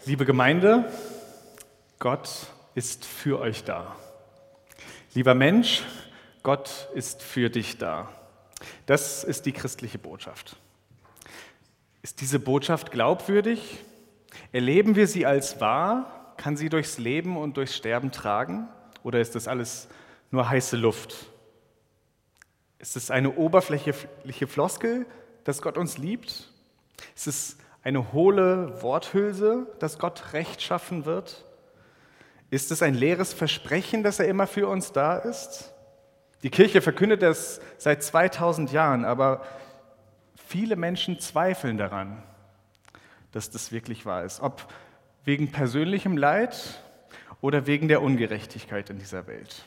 Liebe Gemeinde, Gott ist für euch da. Lieber Mensch, Gott ist für dich da. Das ist die christliche Botschaft. Ist diese Botschaft glaubwürdig? Erleben wir sie als wahr? Kann sie durchs Leben und durchs Sterben tragen? Oder ist das alles nur heiße Luft? Ist es eine oberflächliche Floskel, dass Gott uns liebt? Ist es eine hohle Worthülse, dass Gott Recht schaffen wird? Ist es ein leeres Versprechen, dass er immer für uns da ist? Die Kirche verkündet das seit 2000 Jahren, aber viele Menschen zweifeln daran, dass das wirklich wahr ist. Ob wegen persönlichem Leid oder wegen der Ungerechtigkeit in dieser Welt.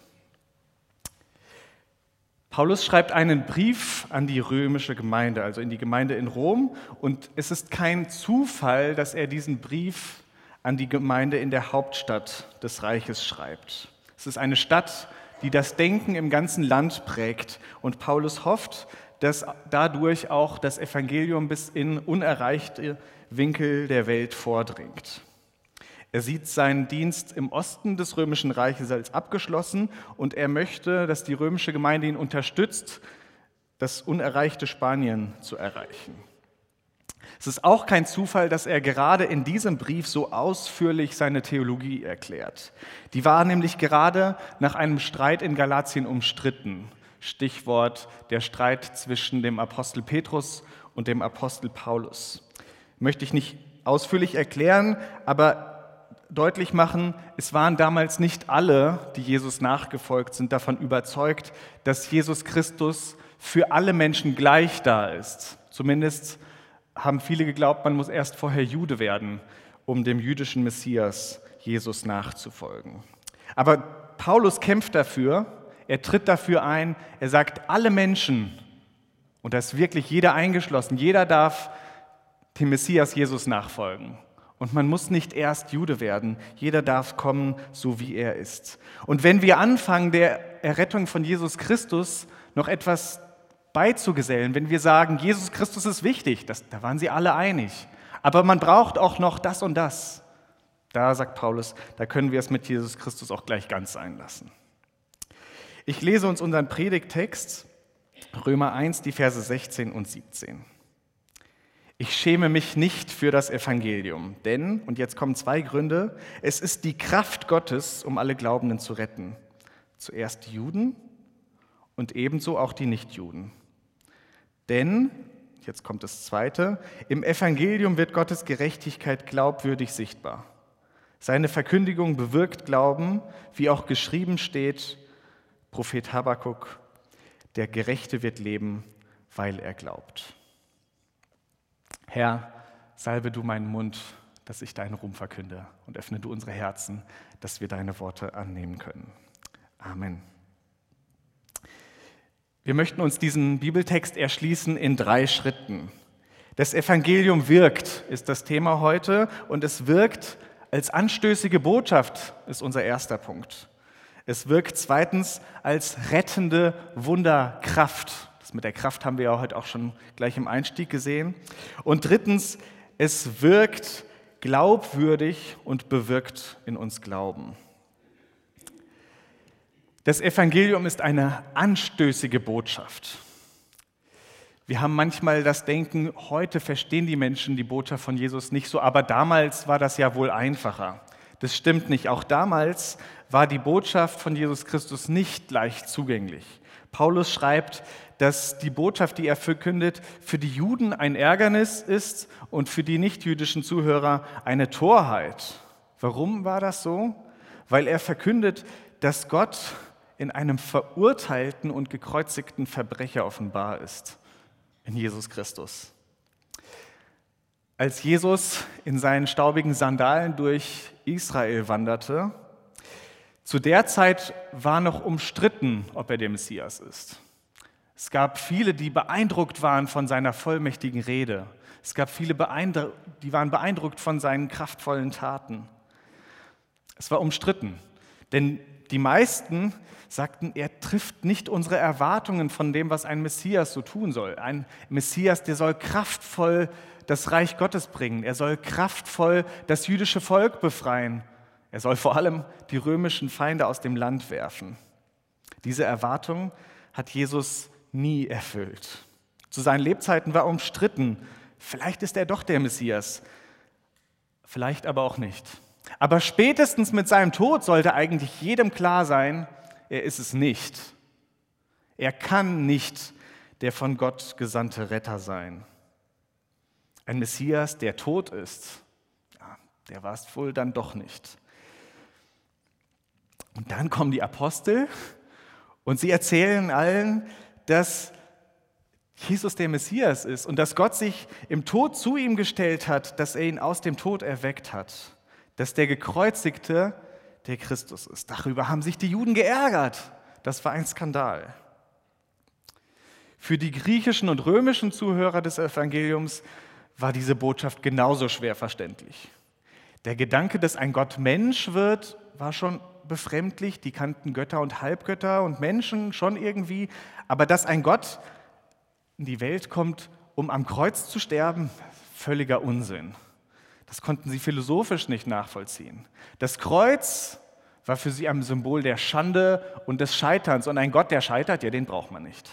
Paulus schreibt einen Brief an die römische Gemeinde, also in die Gemeinde in Rom. Und es ist kein Zufall, dass er diesen Brief an die Gemeinde in der Hauptstadt des Reiches schreibt. Es ist eine Stadt, die das Denken im ganzen Land prägt. Und Paulus hofft, dass dadurch auch das Evangelium bis in unerreichte Winkel der Welt vordringt. Er sieht seinen Dienst im Osten des Römischen Reiches als abgeschlossen und er möchte, dass die römische Gemeinde ihn unterstützt, das unerreichte Spanien zu erreichen. Es ist auch kein Zufall, dass er gerade in diesem Brief so ausführlich seine Theologie erklärt. Die war nämlich gerade nach einem Streit in Galatien umstritten. Stichwort der Streit zwischen dem Apostel Petrus und dem Apostel Paulus. Möchte ich nicht ausführlich erklären, aber deutlich machen, es waren damals nicht alle, die Jesus nachgefolgt sind, davon überzeugt, dass Jesus Christus für alle Menschen gleich da ist. Zumindest haben viele geglaubt, man muss erst vorher Jude werden, um dem jüdischen Messias Jesus nachzufolgen. Aber Paulus kämpft dafür, er tritt dafür ein, er sagt, alle Menschen, und da ist wirklich jeder eingeschlossen, jeder darf dem Messias Jesus nachfolgen. Und man muss nicht erst Jude werden, jeder darf kommen, so wie er ist. Und wenn wir anfangen, der Errettung von Jesus Christus noch etwas beizugesellen, wenn wir sagen, Jesus Christus ist wichtig, da waren sie alle einig, aber man braucht auch noch das und das, da sagt Paulus, da können wir es mit Jesus Christus auch gleich ganz sein lassen. Ich lese uns unseren Predigttext, Römer 1, die Verse 16 und 17. Ich schäme mich nicht für das Evangelium, denn, und jetzt kommen zwei Gründe, es ist die Kraft Gottes, um alle Glaubenden zu retten. Zuerst die Juden und ebenso auch die Nichtjuden. Denn, jetzt kommt das Zweite, im Evangelium wird Gottes Gerechtigkeit glaubwürdig sichtbar. Seine Verkündigung bewirkt Glauben, wie auch geschrieben steht, Prophet Habakuk, der Gerechte wird leben, weil er glaubt. Herr, salbe du meinen Mund, dass ich deinen Ruhm verkünde und öffne du unsere Herzen, dass wir deine Worte annehmen können. Amen. Wir möchten uns diesen Bibeltext erschließen in 3 Schritten. Das Evangelium wirkt, ist das Thema heute, und es wirkt als anstößige Botschaft, ist unser erster Punkt. Es wirkt zweitens als rettende Wunderkraft. Das mit der Kraft haben wir ja heute auch schon gleich im Einstieg gesehen. Und drittens, es wirkt glaubwürdig und bewirkt in uns Glauben. Das Evangelium ist eine anstößige Botschaft. Wir haben manchmal das Denken, heute verstehen die Menschen die Botschaft von Jesus nicht so, aber damals war das ja wohl einfacher. Das stimmt nicht. Auch damals war die Botschaft von Jesus Christus nicht leicht zugänglich. Paulus schreibt, dass die Botschaft, die er verkündet, für die Juden ein Ärgernis ist und für die nichtjüdischen Zuhörer eine Torheit. Warum war das so? Weil er verkündet, dass Gott in einem verurteilten und gekreuzigten Verbrecher offenbar ist, in Jesus Christus. Als Jesus in seinen staubigen Sandalen durch Israel wanderte, zu der Zeit war noch umstritten, ob er der Messias ist. Es gab viele, die beeindruckt waren von seiner vollmächtigen Rede. Es gab viele, die waren beeindruckt von seinen kraftvollen Taten. Es war umstritten, denn die meisten sagten, er trifft nicht unsere Erwartungen von dem, was ein Messias so tun soll. Ein Messias, der soll kraftvoll das Reich Gottes bringen. Er soll kraftvoll das jüdische Volk befreien. Er soll vor allem die römischen Feinde aus dem Land werfen. Diese Erwartung hat Jesus nie erfüllt. Zu seinen Lebzeiten war umstritten. Vielleicht ist er doch der Messias, vielleicht aber auch nicht. Aber spätestens mit seinem Tod sollte eigentlich jedem klar sein, er ist es nicht. Er kann nicht der von Gott gesandte Retter sein. Ein Messias, der tot ist, ja, der war es wohl dann doch nicht. Und dann kommen die Apostel und sie erzählen allen, dass Jesus der Messias ist und dass Gott sich im Tod zu ihm gestellt hat, dass er ihn aus dem Tod erweckt hat, dass der Gekreuzigte der Christus ist. Darüber haben sich die Juden geärgert. Das war ein Skandal. Für die griechischen und römischen Zuhörer des Evangeliums war diese Botschaft genauso schwer verständlich. Der Gedanke, dass ein Gott Mensch wird, war schon befremdlich. Die kannten Götter und Halbgötter und Menschen schon irgendwie. Aber dass ein Gott in die Welt kommt, um am Kreuz zu sterben, völliger Unsinn. Das konnten sie philosophisch nicht nachvollziehen. Das Kreuz war für sie ein Symbol der Schande und des Scheiterns. Und ein Gott, der scheitert, ja, den braucht man nicht.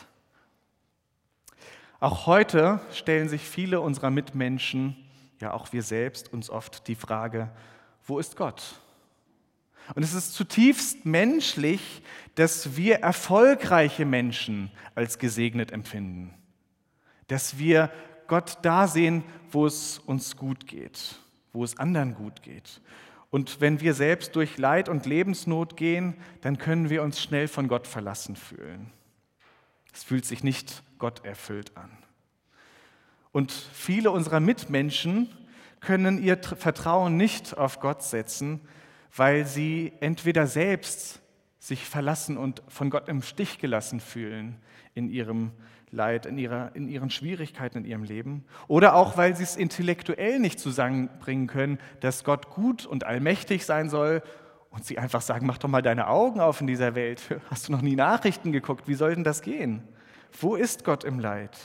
Auch heute stellen sich viele unserer Mitmenschen, ja auch wir selbst, uns oft die Frage, wo ist Gott? Und es ist zutiefst menschlich, dass wir erfolgreiche Menschen als gesegnet empfinden. Dass wir Gott da sehen, wo es uns gut geht, wo es anderen gut geht. Und wenn wir selbst durch Leid und Lebensnot gehen, dann können wir uns schnell von Gott verlassen fühlen. Es fühlt sich nicht gotterfüllt an. Und viele unserer Mitmenschen können ihr Vertrauen nicht auf Gott setzen, weil sie entweder selbst sich verlassen und von Gott im Stich gelassen fühlen in ihrem Leid, in ihren Schwierigkeiten in ihrem Leben, oder auch, weil sie es intellektuell nicht zusammenbringen können, dass Gott gut und allmächtig sein soll und sie einfach sagen, mach doch mal deine Augen auf in dieser Welt. Hast du noch nie Nachrichten geguckt? Wie soll denn das gehen? Wo ist Gott im Leid?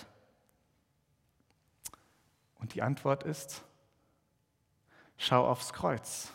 Und die Antwort ist, schau aufs Kreuz.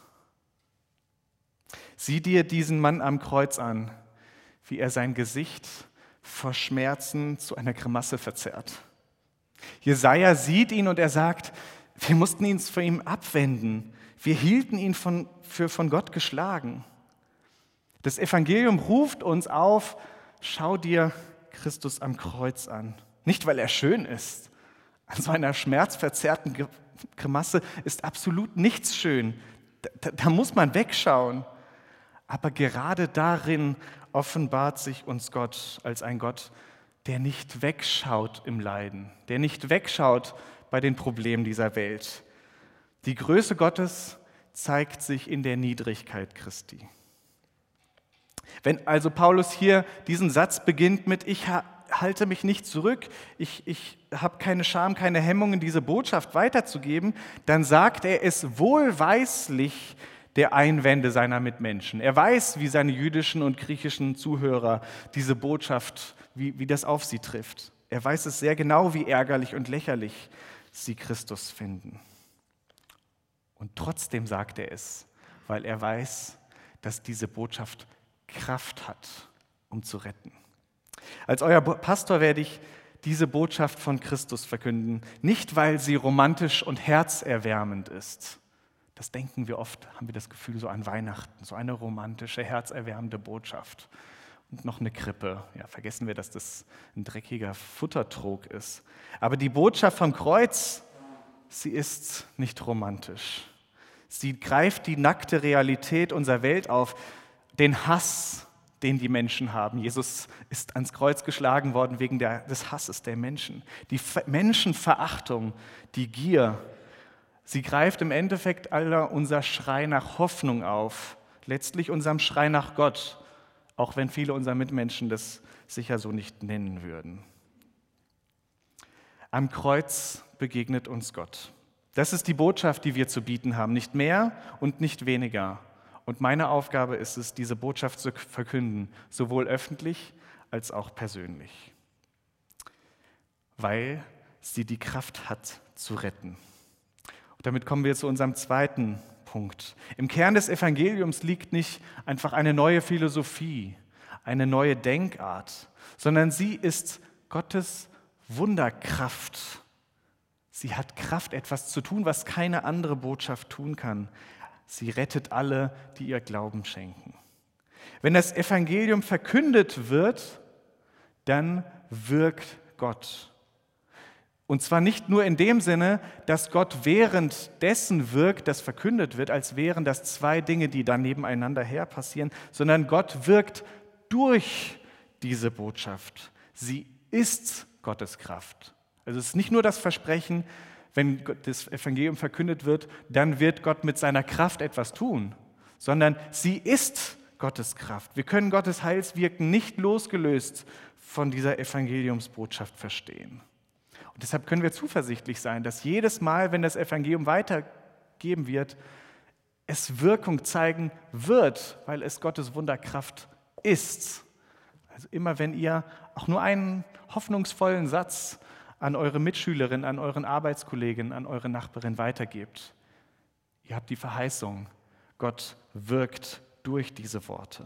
Sieh dir diesen Mann am Kreuz an, wie er sein Gesicht vor Schmerzen zu einer Grimasse verzerrt. Jesaja sieht ihn und er sagt, wir mussten ihn von ihm abwenden. Wir hielten ihn für von Gott geschlagen. Das Evangelium ruft uns auf, schau dir Christus am Kreuz an. Nicht, weil er schön ist. An so einer schmerzverzerrten Grimasse ist absolut nichts schön. Da muss man wegschauen. Aber gerade darin offenbart sich uns Gott als ein Gott, der nicht wegschaut im Leiden, der nicht wegschaut bei den Problemen dieser Welt. Die Größe Gottes zeigt sich in der Niedrigkeit Christi. Wenn also Paulus hier diesen Satz beginnt mit ich halte mich nicht zurück, ich habe keine Scham, keine Hemmungen, diese Botschaft weiterzugeben, dann sagt er es wohlweislich der Einwände seiner Mitmenschen. Er weiß, wie seine jüdischen und griechischen Zuhörer diese Botschaft, wie das auf sie trifft. Er weiß es sehr genau, wie ärgerlich und lächerlich sie Christus finden. Und trotzdem sagt er es, weil er weiß, dass diese Botschaft Kraft hat, um zu retten. Als euer Pastor werde ich diese Botschaft von Christus verkünden, nicht weil sie romantisch und herzerwärmend ist. Das denken wir oft, haben wir das Gefühl, so an Weihnachten, so eine romantische, herzerwärmende Botschaft. Und noch eine Krippe. Ja, vergessen wir, dass das ein dreckiger Futtertrog ist. Aber die Botschaft vom Kreuz, sie ist nicht romantisch. Sie greift die nackte Realität unserer Welt auf, den Hass, den die Menschen haben. Jesus ist ans Kreuz geschlagen worden wegen des Hasses der Menschen. Die Menschenverachtung, die Gier, sie greift im Endeffekt aller unser Schrei nach Hoffnung auf, letztlich unserem Schrei nach Gott, auch wenn viele unserer Mitmenschen das sicher so nicht nennen würden. Am Kreuz begegnet uns Gott. Das ist die Botschaft, die wir zu bieten haben, nicht mehr und nicht weniger. Und meine Aufgabe ist es, diese Botschaft zu verkünden, sowohl öffentlich als auch persönlich, weil sie die Kraft hat, zu retten. Und damit kommen wir zu unserem zweiten Punkt. Im Kern des Evangeliums liegt nicht einfach eine neue Philosophie, eine neue Denkart, sondern sie ist Gottes Wunderkraft. Sie hat Kraft, etwas zu tun, was keine andere Botschaft tun kann. Sie rettet alle, die ihr Glauben schenken. Wenn das Evangelium verkündet wird, dann wirkt Gott. Und zwar nicht nur in dem Sinne, dass Gott währenddessen wirkt, das verkündet wird, als wären das zwei Dinge, die dann nebeneinander her passieren, sondern Gott wirkt durch diese Botschaft. Sie ist Gottes Kraft. Also es ist nicht nur das Versprechen, wenn das Evangelium verkündet wird, dann wird Gott mit seiner Kraft etwas tun, sondern sie ist Gottes Kraft. Wir können Gottes Heilswirken nicht losgelöst von dieser Evangeliumsbotschaft verstehen. Und deshalb können wir zuversichtlich sein, dass jedes Mal, wenn das Evangelium weitergeben wird, es Wirkung zeigen wird, weil es Gottes Wunderkraft ist. Also immer wenn ihr auch nur einen hoffnungsvollen Satz an eure Mitschülerin, an euren Arbeitskollegen, an eure Nachbarin weitergebt, ihr habt die Verheißung, Gott wirkt durch diese Worte.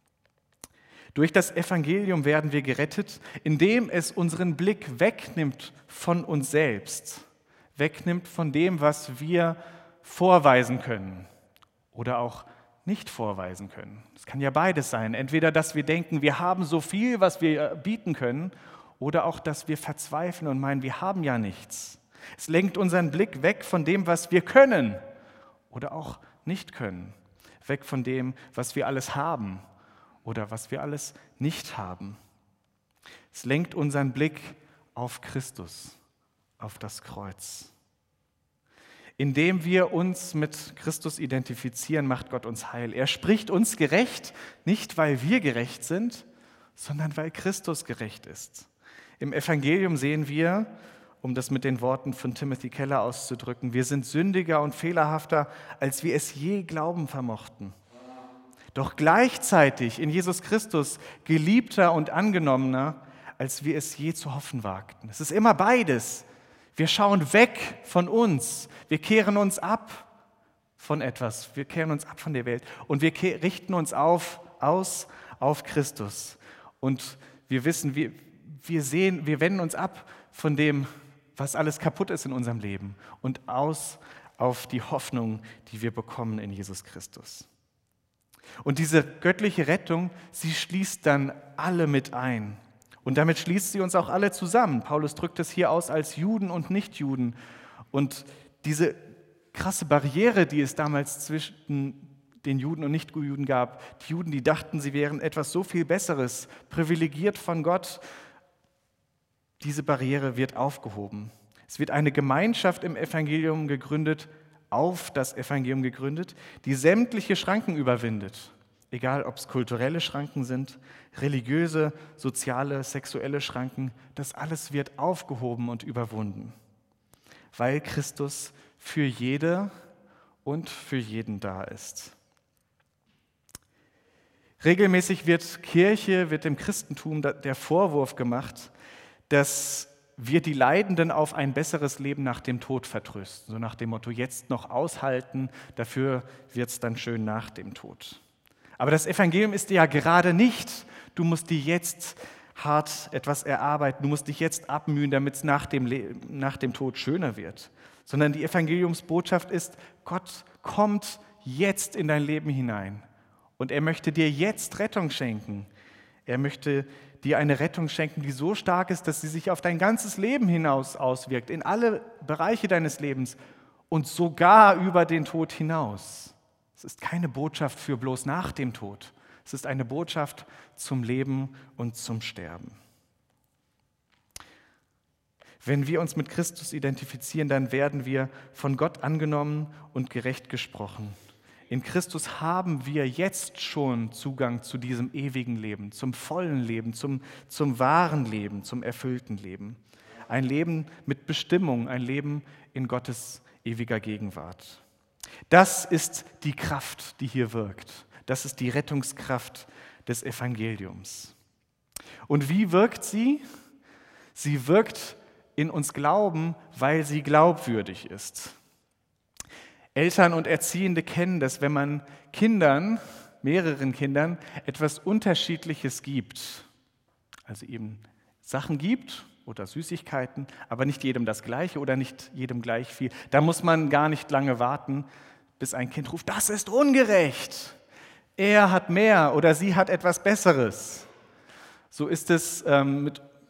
Durch das Evangelium werden wir gerettet, indem es unseren Blick wegnimmt von uns selbst, wegnimmt von dem, was wir vorweisen können oder auch nicht vorweisen können. Es kann ja beides sein. Entweder, dass wir denken, wir haben so viel, was wir bieten können, oder auch, dass wir verzweifeln und meinen, wir haben ja nichts. Es lenkt unseren Blick weg von dem, was wir können oder auch nicht können, weg von dem, was wir alles haben oder was wir alles nicht haben. Es lenkt unseren Blick auf Christus, auf das Kreuz. Indem wir uns mit Christus identifizieren, macht Gott uns heil. Er spricht uns gerecht, nicht weil wir gerecht sind, sondern weil Christus gerecht ist. Im Evangelium sehen wir, um das mit den Worten von Timothy Keller auszudrücken, wir sind sündiger und fehlerhafter, als wir es je glauben vermochten. Doch gleichzeitig in Jesus Christus geliebter und angenommener, als wir es je zu hoffen wagten. Es ist immer beides. Wir schauen weg von uns, wir kehren uns ab von etwas, wir kehren uns ab von der Welt und wir richten uns aus auf Christus. Und wir wissen, wir wenden uns ab von dem, was alles kaputt ist in unserem Leben und aus auf die Hoffnung, die wir bekommen in Jesus Christus. Und diese göttliche Rettung, sie schließt dann alle mit ein. Und damit schließt sie uns auch alle zusammen. Paulus drückt es hier aus als Juden und Nichtjuden. Und diese krasse Barriere, die es damals zwischen den Juden und Nichtjuden gab, die Juden, die dachten, sie wären etwas so viel Besseres, privilegiert von Gott, diese Barriere wird aufgehoben. Es wird eine Gemeinschaft im Evangelium gegründet, auf das Evangelium gegründet, die sämtliche Schranken überwindet. Egal, ob es kulturelle Schranken sind, religiöse, soziale, sexuelle Schranken, das alles wird aufgehoben und überwunden, weil Christus für jede und für jeden da ist. Regelmäßig wird dem Christentum der Vorwurf gemacht, dass wir die Leidenden auf ein besseres Leben nach dem Tod vertrösten. So nach dem Motto, jetzt noch aushalten, dafür wird es dann schön nach dem Tod. Aber das Evangelium ist ja gerade nicht, du musst dir jetzt hart etwas erarbeiten, du musst dich jetzt abmühen, damit es nach dem Tod schöner wird. Sondern die Evangeliumsbotschaft ist, Gott kommt jetzt in dein Leben hinein und er möchte dir jetzt Rettung schenken. Er möchte dir eine Rettung schenken, die so stark ist, dass sie sich auf dein ganzes Leben hinaus auswirkt, in alle Bereiche deines Lebens und sogar über den Tod hinaus. Es ist keine Botschaft für bloß nach dem Tod. Es ist eine Botschaft zum Leben und zum Sterben. Wenn wir uns mit Christus identifizieren, dann werden wir von Gott angenommen und gerecht gesprochen. In Christus haben wir jetzt schon Zugang zu diesem ewigen Leben, zum vollen Leben, zum wahren Leben, zum erfüllten Leben. Ein Leben mit Bestimmung, ein Leben in Gottes ewiger Gegenwart. Das ist die Kraft, die hier wirkt. Das ist die Rettungskraft des Evangeliums. Und wie wirkt sie? Sie wirkt in uns Glauben, weil sie glaubwürdig ist. Eltern und Erziehende kennen das, wenn man mehreren Kindern, etwas Unterschiedliches gibt. Also eben Sachen gibt oder Süßigkeiten, aber nicht jedem das Gleiche oder nicht jedem gleich viel. Da muss man gar nicht lange warten, bis ein Kind ruft, das ist ungerecht. Er hat mehr oder sie hat etwas Besseres. So ist es, schon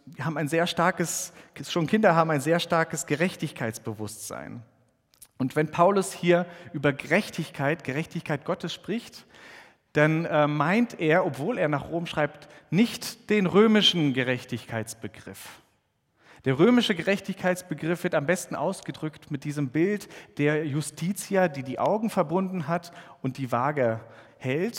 Kinder haben ein sehr starkes Gerechtigkeitsbewusstsein. Und wenn Paulus hier über Gerechtigkeit Gottes spricht, dann meint er, obwohl er nach Rom schreibt, nicht den römischen Gerechtigkeitsbegriff. Der römische Gerechtigkeitsbegriff wird am besten ausgedrückt mit diesem Bild der Justitia, die die Augen verbunden hat und die Waage hält.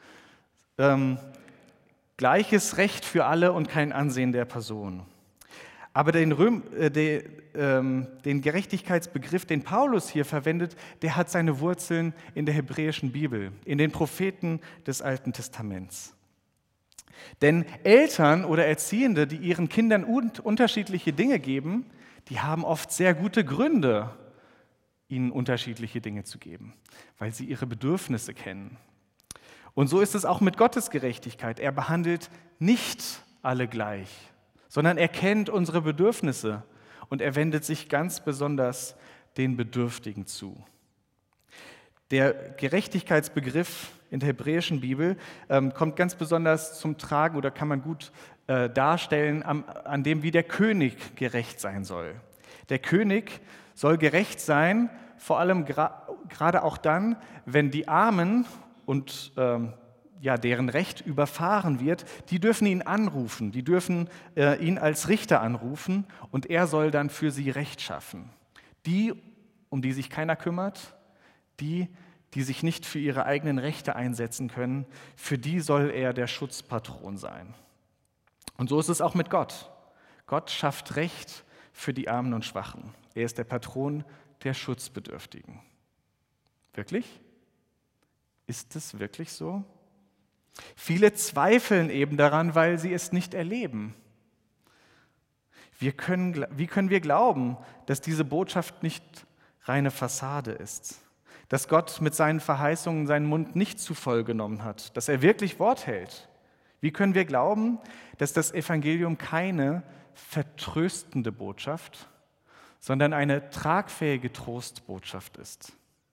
Gleiches Recht für alle und kein Ansehen der Person. Aber den Gerechtigkeitsbegriff, den Paulus hier verwendet, der hat seine Wurzeln in der hebräischen Bibel, in den Propheten des Alten Testaments. Denn Eltern oder Erziehende, die ihren Kindern unterschiedliche Dinge geben, die haben oft sehr gute Gründe, ihnen unterschiedliche Dinge zu geben, weil sie ihre Bedürfnisse kennen. Und so ist es auch mit Gottes Gerechtigkeit. Er behandelt nicht alle gleich, sondern er kennt unsere Bedürfnisse und er wendet sich ganz besonders den Bedürftigen zu. Der Gerechtigkeitsbegriff in der hebräischen Bibel kommt ganz besonders zum Tragen oder kann man gut darstellen an dem, wie der König gerecht sein soll. Der König soll gerecht sein, vor allem gerade auch dann, wenn die Armen und deren Recht überfahren wird, die dürfen ihn anrufen, die dürfen ihn als Richter anrufen und er soll dann für sie Recht schaffen. Die, um die sich keiner kümmert, die sich nicht für ihre eigenen Rechte einsetzen können, für die soll er der Schutzpatron sein. Und so ist es auch mit Gott. Gott schafft Recht für die Armen und Schwachen. Er ist der Patron der Schutzbedürftigen. Wirklich? Ist es wirklich so? Viele zweifeln eben daran, weil sie es nicht erleben. Wie können wir glauben, dass diese Botschaft nicht reine Fassade ist? Dass Gott mit seinen Verheißungen seinen Mund nicht zu voll genommen hat, dass er wirklich Wort hält? Wie können wir glauben, dass das Evangelium keine vertröstende Botschaft, sondern eine tragfähige Trostbotschaft ist?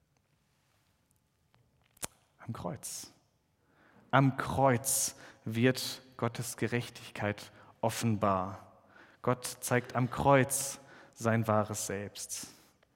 Am Kreuz. Am Kreuz wird Gottes Gerechtigkeit offenbar. Gott zeigt am Kreuz sein wahres Selbst.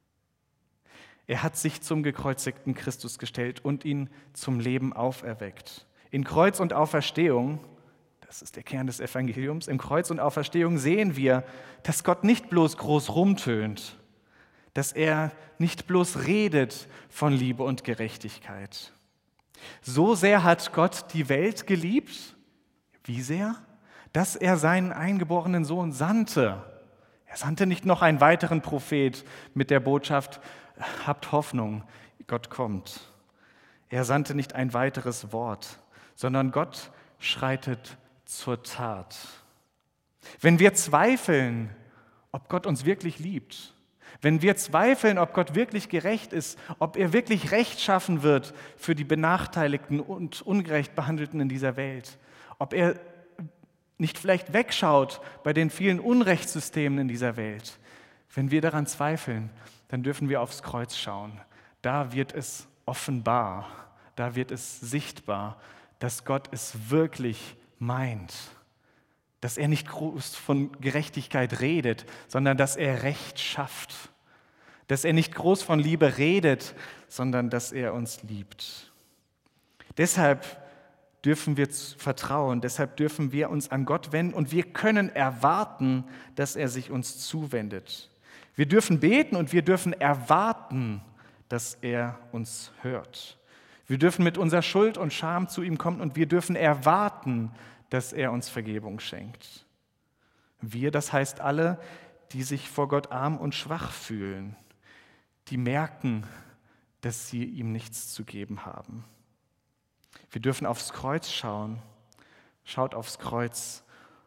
Er hat sich zum gekreuzigten Christus gestellt und ihn zum Leben auferweckt. In Kreuz und Auferstehung, das ist der Kern des Evangeliums, in Kreuz und Auferstehung sehen wir, dass Gott nicht bloß groß rumtönt, dass er nicht bloß redet von Liebe und Gerechtigkeit. So sehr hat Gott die Welt geliebt, wie sehr? Dass er seinen eingeborenen Sohn sandte. Er sandte nicht noch einen weiteren Prophet mit der Botschaft, habt Hoffnung, Gott kommt. Er sandte nicht ein weiteres Wort, sondern Gott schreitet zur Tat. Wenn wir zweifeln, ob Gott uns wirklich liebt, wenn wir zweifeln, ob Gott wirklich gerecht ist, ob er wirklich Recht schaffen wird für die Benachteiligten und ungerecht Behandelten in dieser Welt, ob er nicht vielleicht wegschaut bei den vielen Unrechtssystemen in dieser Welt, wenn wir daran zweifeln, dann dürfen wir aufs Kreuz schauen. Da wird es offenbar, da wird es sichtbar, dass Gott es wirklich meint. Dass er nicht groß von Gerechtigkeit redet, sondern dass er Recht schafft. Dass er nicht groß von Liebe redet, sondern dass er uns liebt. Deshalb dürfen wir vertrauen, deshalb dürfen wir uns an Gott wenden und wir können erwarten, dass er sich uns zuwendet. Wir dürfen beten und wir dürfen erwarten, dass er uns hört. Wir dürfen mit unserer Schuld und Scham zu ihm kommen und wir dürfen erwarten, dass er uns Vergebung schenkt. Wir, das heißt alle, die sich vor Gott arm und schwach fühlen, die merken, dass sie ihm nichts zu geben haben. Wir dürfen aufs Kreuz schauen. Schaut aufs Kreuz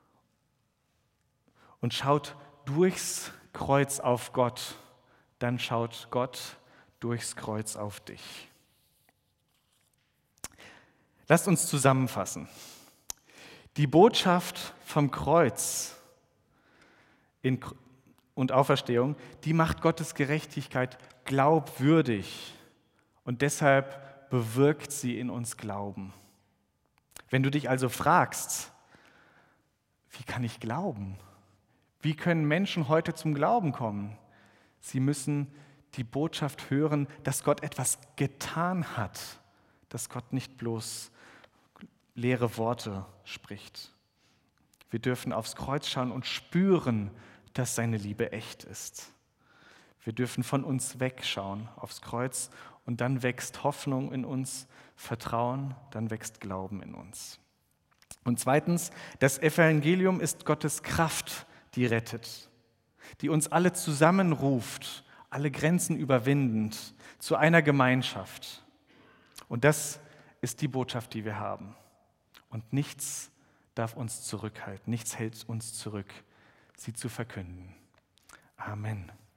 und schaut durchs Kreuz auf Gott. Dann schaut Gott durchs Kreuz auf dich. Lasst uns zusammenfassen. Die Botschaft vom Kreuz und Auferstehung, die macht Gottes Gerechtigkeit glaubwürdig und deshalb bewirkt sie in uns Glauben. Wenn du dich also fragst, wie kann ich glauben? Wie können Menschen heute zum Glauben kommen? Sie müssen die Botschaft hören, dass Gott etwas getan hat, dass Gott nicht bloß leere Worte spricht. Wir dürfen aufs Kreuz schauen und spüren, dass seine Liebe echt ist. Wir dürfen von uns wegschauen aufs Kreuz und dann wächst Hoffnung in uns, Vertrauen, dann wächst Glauben in uns. Und zweitens, das Evangelium ist Gottes Kraft, die rettet, die uns alle zusammenruft, alle Grenzen überwindend, zu einer Gemeinschaft. Und das ist die Botschaft, die wir haben. Und nichts darf uns zurückhalten, nichts hält uns zurück, sie zu verkünden. Amen.